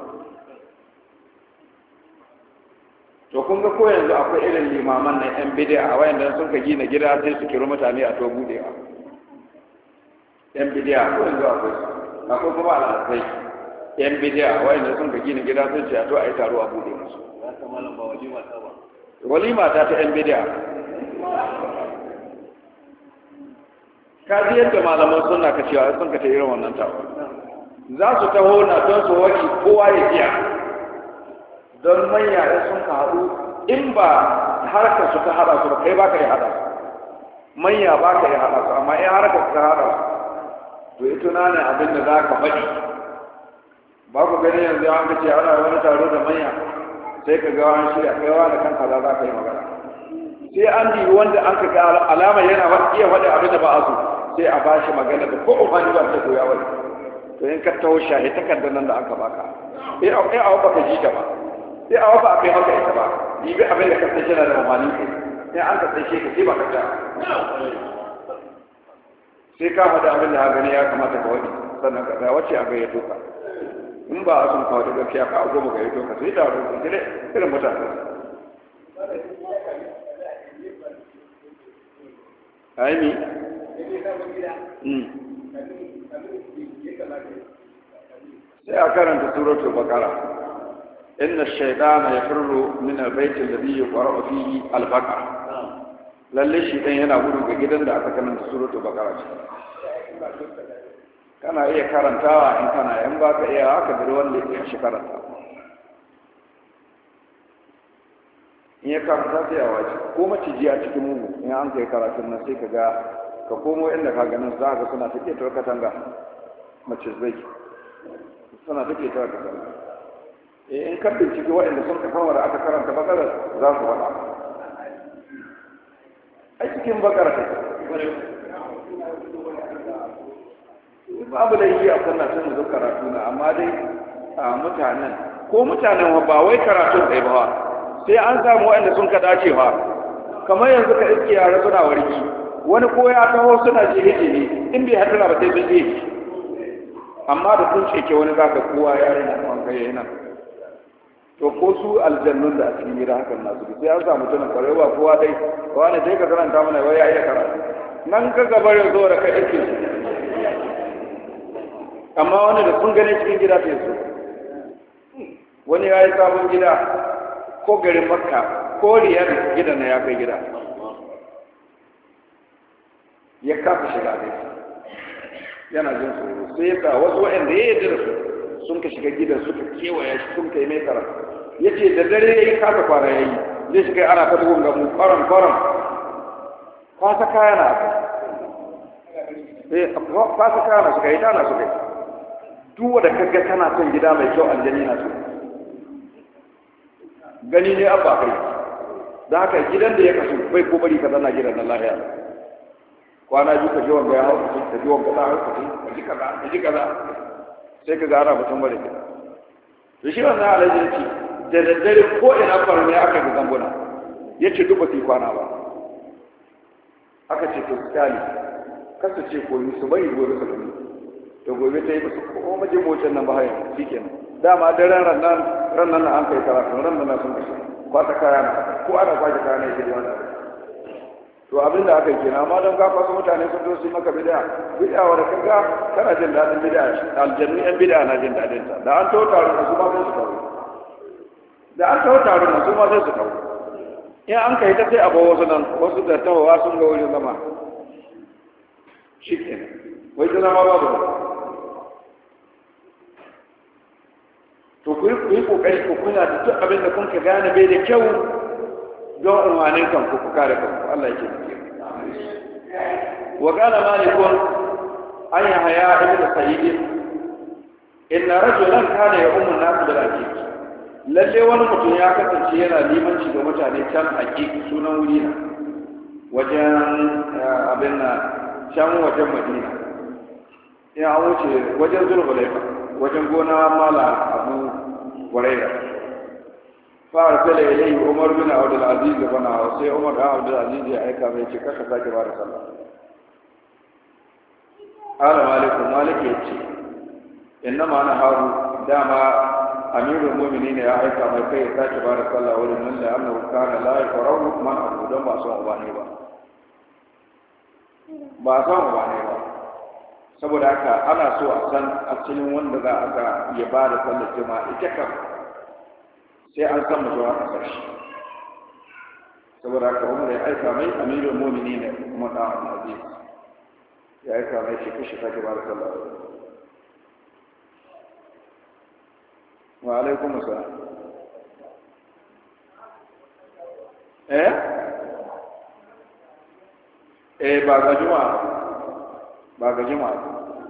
to kun ga ko yanzu akwai irin limaman na yan bid'a a wayanda sun ka gina gida sai su kiro mutane a to budewa yan bid'a ko yanzu akwai kuma al'adai yan bidiya wanda sun ka gina gida sun ce a to a yi taro a bude musu walima ta yan bidiya ka ji yadda malaman suna ka cewa sun ka ta irin wannan taro za su taho na don su wani kowa ya biya don manya da sun ka haɗu in ba harkar su ta haɗa su ba kai ba ka yi haɗa su manya ba ka yi haɗa su amma in harkar su ta haɗa su to yi tunanin abin da za ka faɗi ba ku gani yanzu an kace ana wani taro da manya sai ka ga wani shirya kaiwa da kanka za ka yi magana sai an dibi wanda an ka ga alama yana iya faɗi abin da ba a so sai a bashi magana da ko umarni ba ta goya wani to in ka taho shahi takardar nan da aka baka sai a waba ka ji ta ba sai a waba a kai maka ita ba dibi abin da ka san yana da umarni kai sai an ka tsaye ka sai ba ka ta sai ka faɗi abin da ha gani ya kamata ka wani sannan ka tsaya wacce a gayyato ka in ba a sun kawo da gaskiya ka a goma gayyato ka sai taro su gire irin mutane aimi sai a karanta suratul baqara inna ash-shaytana yafirru min al-bayti alladhi yuqra'u fihi al-baqara lalle shi dan yana gudu ga gidan da aka karanta suratul baqara kana iya karantawa in kana yan baka iya haka da wanda ya shi karanta in ya karanta sai a waje ko maciji a cikin mugu in an kai karatun nan sai ka ga ka komo inda ka ganin za ka suna take ta katanga mace zai suna take ta katanga in ka bincike waɗanda sun ka kama da aka karanta bakara za su faɗa a cikin bakara ta babu da yi a sannan sun zo karatu na amma dai a mutanen ba wai karatun ɗaya ba sai an samu waɗanda sun ka dace ba kamar yanzu ka iske yara suna warki wani ko ya taho suna jihe in bai hatara ba sai sun je amma da sun ceke wani za ka kowa ya rina kan kai yana to ko su aljannun da a cikin gida hakan nasu sai an samu tunan kwarewa kowa dai wani dai ka karanta mana wai ya iya karatu nan ka gaba ya zo da ka iske su amma wani da sun gane cikin gida sai su wani ya yi sabon gida ko garin makka ko riyar gida na ya kai gida ya kafa shiga dai yana jin tsoro sai ya sa wasu waɗanda ya yi da su sun ka shiga gidan suka kewaya shi sun kai mai tsara ya ce da dare ya yi kasa kwana ya yi zai shiga ana ta bugun gamu kwaran kwasa kaya na kwasa kaya na suka yi tana suka yi duk wanda kaga kana son gida mai kyau aljani na so gani ne abba kai da haka gidan da ya kasu bai ko bari ka zanna gidan nan lahiya kwana biyu ka ji wanga ya hau ka ji wanga ta hau ka ji kaza sai ka ga ana mutum bari ka to shi wannan alaji ya ce da daddare ko ina faru ne aka ga zambuna ya ce duk ba su kwana ba aka ce to misali kasa ce koyi su bari gobe su gani to gobe ta yi ba su ko majin motsin nan ba hayan shi kenan dama daren rannan na an kai karatu rannan na sun kashe kwata kaya na ko ana kwace kaya na yake wani to abin da aka yi kenan amma don ka kwasu mutane sun zo su maka bid'a wanda kaga kana jin daɗin bid'a aljannu yan bid'a na jin daɗin ta da an tawo taron su ma sai su kawo su ma sai su kawo in an kai ta sai a bawa wasu nan wasu da tawowa sun ga wurin zama shi kenan wai ta zama babu to ku yi kokari ku kuna da duk abin da kun ka gane bai da kyau don umarnin kan ku kare kanku Allah yake nufi wa qala malikun an yahya ibn sa'id inna rajulan kana ya'ummu an-nas bil aqiq lalle wani mutum ya kasance yana limanci ga mutane can aqiq sunan wuri na wajen abin na can wajen madina ya wuce wajen zulhulaifa wajen gona mala abu hurairah فارسل إليه عمر بن عبد العزيز بن عوف عمر بن عبد العزيز أيكا بيتي كذا ساكي بارك الله قال مالك يتي إنما أنا هارو داما أمير المؤمنين يا أيكا بيتي ساكي بارك الله ولمن لأنه كان لا يقرأه من أبو دم بأسوأ بانيبا بأسوأ بانيبا saboda haka ana so a san asalin wanda za a ga ya ba da sallar jama'a ita kan sai an san mutum a ƙasar shi saboda haka umar ya aika mai amirul mu'minin ne kuma da aziz ya aika mai shi kashi sake ba da sallah wa alaikum assalam ba ga juma'a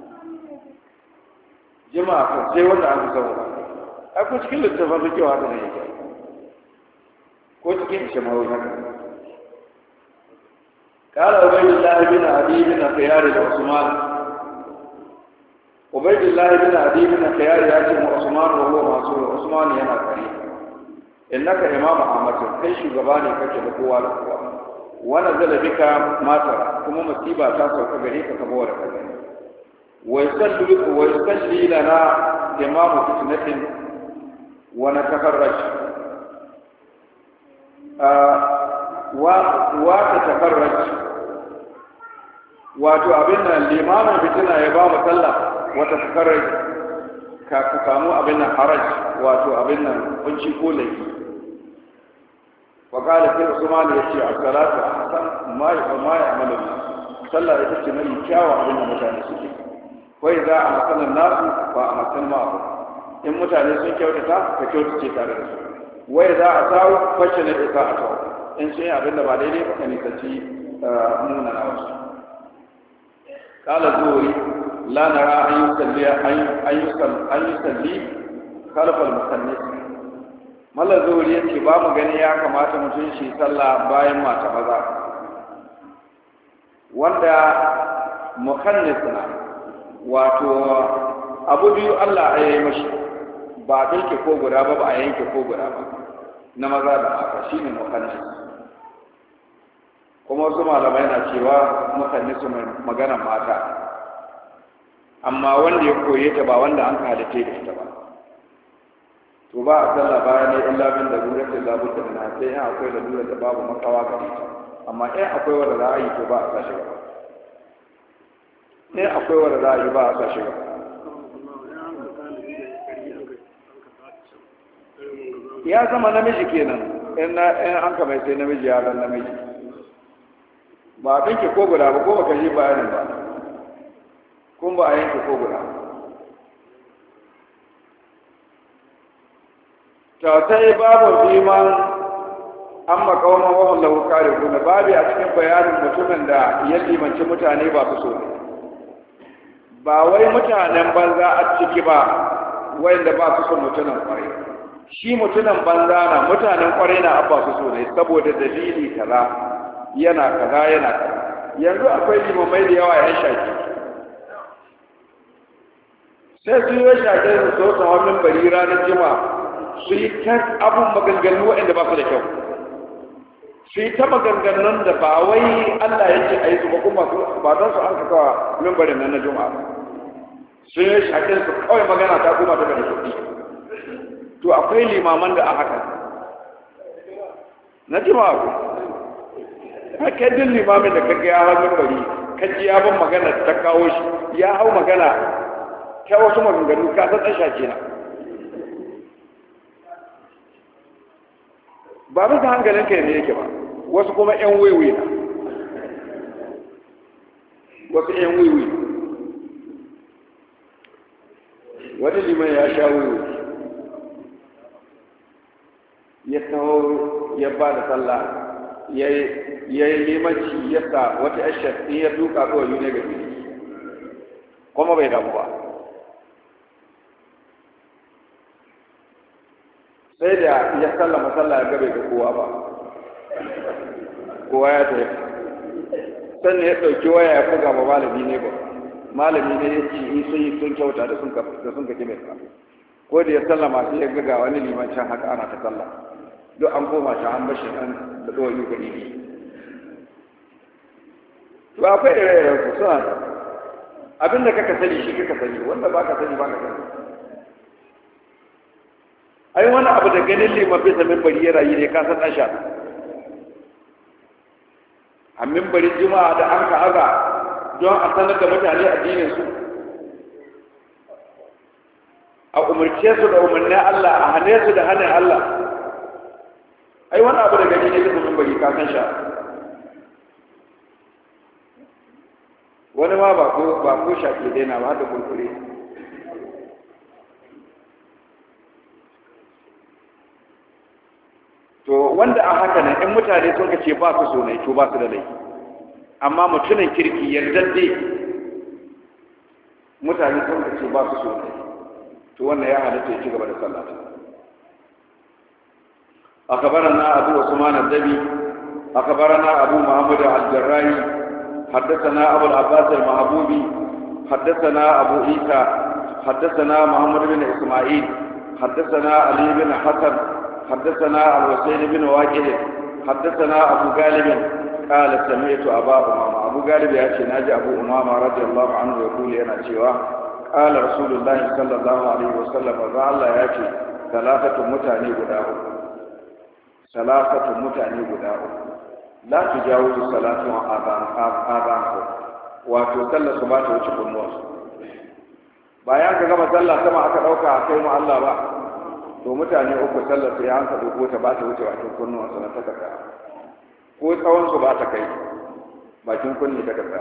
juma'a sai wanda an fi saboda akwai cikin littafin da kewa haka ne yake ko cikin shamawi haka kala ubaidullahi bin adi bin khiyar da usman ubaidullahi bin adi bin khiyar ya ce mu usman wa huwa masul usman yana kare innaka imamu ahmad kai shugaba ne kake da kowa da kowa wani zalabika mata kuma musiba ta sauka gare ka kama wadda ka gani wa yusalli lana imamu fitnatin wani takarraci wata takarraci wato abin nan limamin fitina ya ba mu sallah wata takarraci ka samu abin nan haraj wato abin nan kunci ko laifi wa kala sai usman ya ce as-salatu ahsan ma ya'malu sallah ita ce mai kyawu abin da mutane suke wa idza ahsana an-nasu fa ahsan ma'ahu in mutane sun kyautata ka kyautace tare da su wai za a samu fashe na isa a tawo in sun yi abin da ba daidai ba ka nisanci nuna na wasu kala zuwari la nara an yi salli kalfal musannis mallar zuwari ya ce ba mu gani ya kamata mutum shi sallah bayan mata maza wanda mukannis na wato abu biyu Allah ya yi mashi ba a ɗauke ko guda ba a yanke ko guda ba na maza da mata shi ne mukannis kuma wasu malamai na cewa mukannis mai magana mata amma wanda ya koye ta ba wanda an halitta da ita ba to ba a sallah baya ne illa bin da lura ta zabu ta na sai in akwai da lura da babu makawa ga ita amma in akwai wanda za a yi to ba a sashi gaba in akwai wanda za a yi ba a sashi gaba ya zama namiji kenan in an ka mai sai namiji ya zan namiji ba a ɗinke ko guda ba ko baka yi bayanin ba kun ba a yanke ko guda ta sai babu iman an makawaman wahan lahu kare kuna babu a cikin bayanin mutumin da ya limanci mutane ba su so ba wai mutanen banza a ciki ba wanda ba su son mutumin kwarai shi mutumin banza na mutanen kwarai na abba su so ne saboda dalili kaza yana kaza yanzu akwai limamai da yawa yan shaki sai su yi shaki su so ta wannan bari ranar jima su yi ta abun maganganu waɗanda ba su da kyau su yi ta maganganun da ba wai Allah ya ce a yi su ba kuma ba don su an kaka mimbarin nan na juma'a su yi shakin su kawai magana ta kuma ta gani kuɗi to akwai limaman da a haka na juma'a ku haka din limamin da kaga ya hau mimbari kaji ya ban magana ta kawo shi ya hau magana ta wasu maganganu ka san ɗan shake na ba bisa hankalin kai ne yake ba wasu kuma ƴan wiwi na wasu ƴan wiwi wani liman ya sha wiwi ya taho ya ba da sallah ya yi limanci ya sa wata ashar in ya duka kawai ne ga fili kuma bai damu ba sai da ya sallama sallah ya gabe da kowa ba kowa ya tafi sannan ya ɗauki waya ya buga ba malami ne ba malami ne ya ce in sun yi sun kyauta da sun ka kime ka ko da ya sallama sai ya ga wani liman can haka ana ta sallah duk an koma ta an bashi an da ɗoyi gari ne to akwai ire-iren su suna abin da kaka sani shi kaka sani wanda ba ka sani ba ka sani ai wani abu da ganin liman bisa mimbari ya rayu ne ka san ɗan sha a mimbarin juma'a da an ka aza don a sanar da mutane addinin su a umarce su da umarnin Allah a hane su da hannun Allah ai wani abu da gani ne bisa mimbari ka san sha wani ma ba ko shaƙi daina ba da kurkure to wanda a haka nan in mutane sun ka ce ba su so ne to ba su da laifi amma mutumin kirki yardadde mutane sun ka ce ba su so ne to wannan ya halatta ya ci gaba da sallah أخبرنا أبو عثمان الدبي أخبرنا أبو محمد الجراحي حدثنا أبو العباس المحبوبي حدثنا أبو عيسى حدثنا محمد بن إسماعيل حدثنا علي بن حسن حدثنا الحسين بن واجد حدثنا أبو غالب قال سمعت أبا أمامة أبو غالب يأتي ناجي أبو أمامة رضي الله عنه يقول أنا شيوا قال رسول الله صلى الله عليه وسلم قال الله يأتي ثلاثة متعني غداء ثلاثة متعني غداء لا تجاوز صلاة آذانكم wato sallar su ba ta wuce kunnuwarsu bayan ka gama sallah sama aka ɗauka a kai mu Allah ba to mutane uku sallar sai an ka ko ta ba ta wuce bakin kunnuwarsu na takarda ko tsawon su ba ta kai bakin kunni ta kasa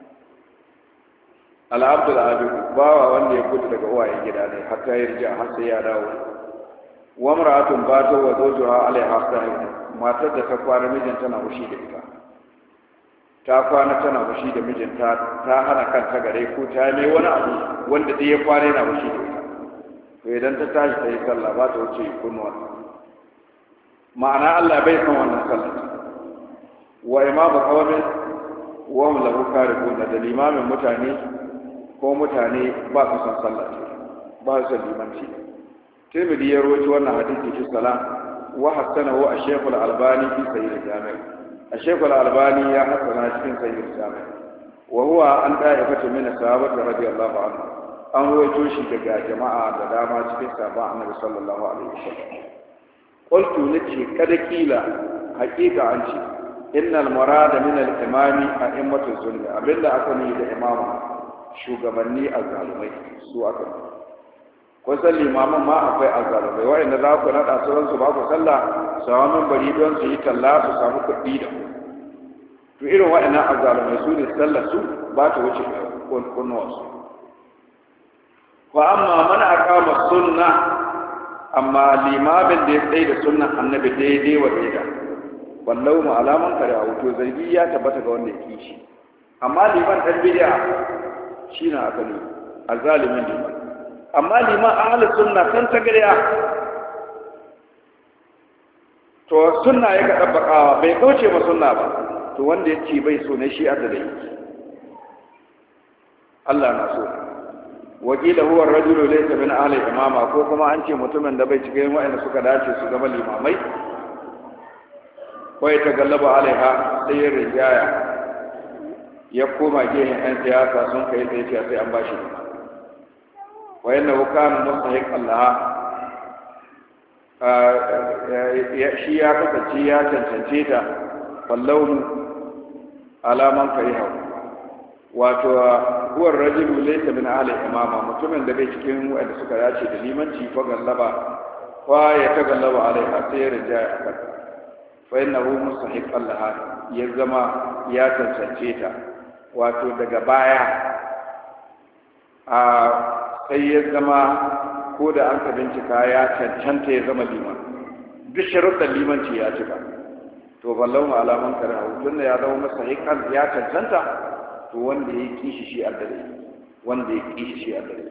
al-abdul abid bawa wanda ya gudu daga uwayen gida ne hatta ya rija har sai ya dawo wa mar'atun bata wa zawjuha alaiha sahih matar da ta kwana mijinta na wushi da ita ta kwana tana wushi da mijinta ta hana kanta gare ko ta mai wani abu wanda dai ya kwana yana wushi da ita to idan ta tashi ta yi sallah ba ta wuce kunnuwa ma'ana Allah bai san wannan sallah wa imamu qawmin wa hum lahu karihun da limamin mutane ko mutane ba su san sallah ba su limanci Tirmidhi ya rawaito wannan hadisi fi salam wa hasanahu ash-shaykh al-albani fi sahih al-jami' ash-shaykh al-albani ya hasana cikin sahih al-jami' wa huwa an da'ifatu min as-sahabati radiyallahu anhu an rawaito shi daga jama'a da dama cikin sahabban annabi sallallahu alaihi wasallam qultu nace kada kila haqiqa an ce innal murada min al-imami a'immatu sunna abinda aka yi da imamu shugabanni azzalumai su aka yi kusan limaman ma akwai azzalumai wa'anda za ku naɗa sauransu ba ku sallah sawamin bari don su yi talla su samu kuɗi da to irin wa'annan azzalumai su ne sallar su ba ta wuce kunnuwarsu fa amma mana aqama sunna amma limamin da ya tsaye da sunnan annabi daidai wa daida wallahu mu alaman kare a wuto zargi ya tabbata ga wanda ya kishi amma liman dan bid'a shi na akali azzalimin liman amma liman ahlus sunna kan ta gariya to sunna ya ka dabbakawa bai kauce ma sunna ba to wanda ya ce bai so ne shi adalai Allah na so wakila huwa ar-rajulu laysa min ahli imama ko kuma an ce mutumin da bai cikin wa'anda suka dace su zama limamai wai ta gallaba alaiha sai ya rinjaya ya koma gehen 'yan siyasa sun kai tsaye sai an bashi limamai wa yana hukamin mustahiq Allah shi ya kasance ya cancance ta wallaunu alaman kariha wato huwar rajulu laysa min ahli imama mutumin da bai cikin wanda suka dace da limanci fa gallaba fa ya ta gallaba alaiha sai ya rinjaya akan fa innahu mustahiq Allah ya zama ya cancance ta wato daga baya sai ya zama ko da an ka bincika ya cancanta ya zama liman duk sharuɗan limanci ya cika to ballahu alaman karahu tunda ya zama masa hikan ya cancanta to wanda ya kishi shi addare wanda ya kishi shi addare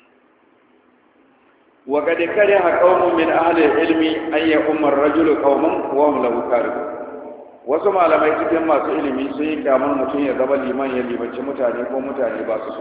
wa qad kariha qaumun min ahli ilmi an ya ummar rajulu qauman wa hum lahu karihun wasu malamai cikin masu ilimi sun yi kamar mutum ya zama liman ya limanci mutane ko mutane ba su so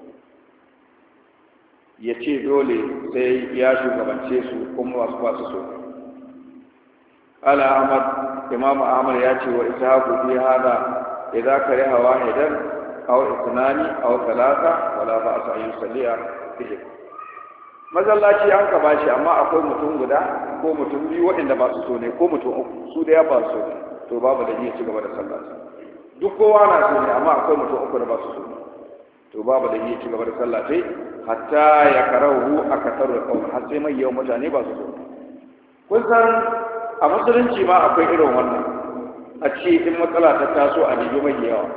ya ce dole sai ya shugabance su kuma wasu ba su so ala ahmad imam ahmad ya ce wa ishaqu fi hada idza kariha wahidan aw ithnani aw thalatha wala ba'sa an yusalliya fihi masallaci an ka bashi amma akwai mutum guda ko mutum biyu waɗanda ba su so ne ko mutum uku su da ya ba su so to babu da iya ci gaba da sallah duk kowa na so ne amma akwai mutum uku da ba su so to babu da iya ci gaba da sallah sai hatta ya karahu aka tarra kawai har sai mai yawan mutane ba su so kun san a musulunci ma akwai irin wannan a ce in matsala ta taso a nemi mai yawa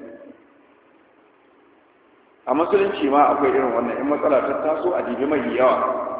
a musulunci ma akwai irin wannan in matsala ta taso a nemi mai yawa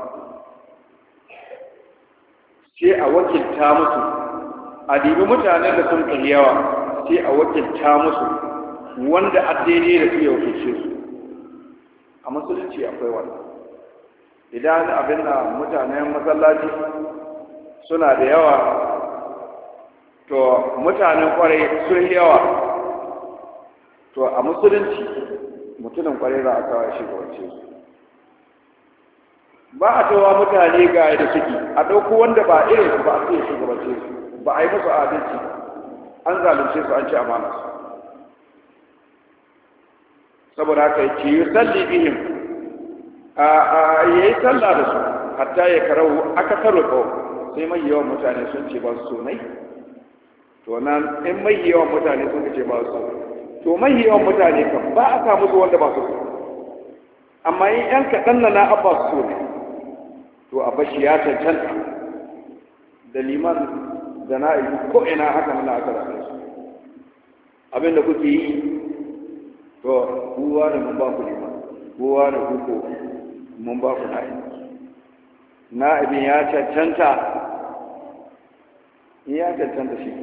sai a wakilta musu a dibi mutanen da sun kai yawa sai a wakilta musu wanda a daidai da su ya wakilce su a musulunci akwai wannan idan abin da mutanen masallaci suna da yawa to mutanen kwarai sun yawa to a musulunci mutumin kwarai za a kawo shi gabance su ba a tawa mutane ga da suke a ɗauko wanda ba irin su ba a sai shugabance su ba a yi musu adalci an zalunce su an ci amana su saboda haka yake yi salli bihim a yayi sallah da su hatta ya karau aka tarko sai mai yawan mutane sun ce ba su so nai to nan in mai yawan mutane sun ce ba su to mai yawan mutane kan ba a sa musu wanda ba su so amma in yan kaɗan na abba su so ne to a bashi ya cancanta da liman da na'ibu ko ina haka nan aka rasa su abin da kuke yi to kowa da mun ba ku liman kowa da kuko mun ba ku na'ibin ya cancanta in ya cancanta shi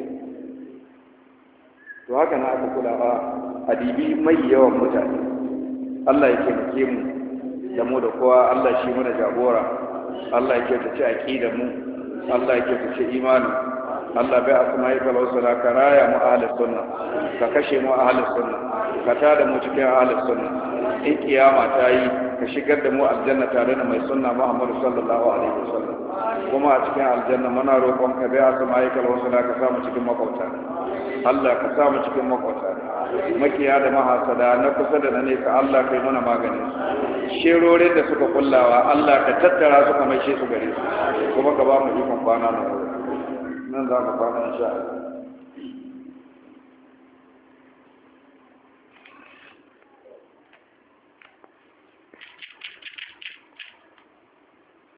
to haka na aka kula ba a dibi mai yawan mutane Allah ya taimake mu da mu da kowa Allah shi mana jagora Allah ya kyautace aqidar mu Allah ya kyautace imani Allah bai asma'i ka lausara ka raya mu ahlus sunna ka kashe mu ahlus sunna ka tada mu cikin ahlus sunna in kiyama ta yi ka shigar da mu aljanna tare da mai sunna Muhammad sallallahu alaihi wasallam kuma a cikin aljanna muna roƙon ka bai asma'i ka lausara ka samu cikin makwauta Allah ka samu cikin makwauta makiya da mahasada na kusa da na nesa Allah kai mana magani sherorin da suka kullawa Allah ka tattara su ka maishe su gare su kuma ka ba mu ikon kwana na nan za mu kwana insha Allah